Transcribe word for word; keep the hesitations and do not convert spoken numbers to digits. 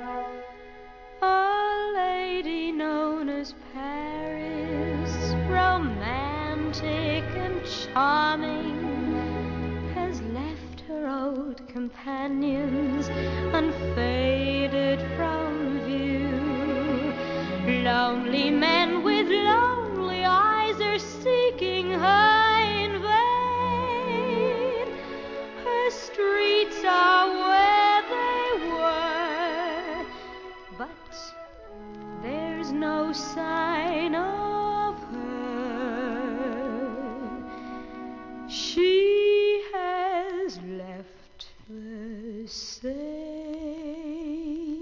A lady known as Paris, romantic and charming, has left her old companions unfaded from view. Lonely men with lonely eyes are seeking her in vain. Her streets are where they were, but there's no sign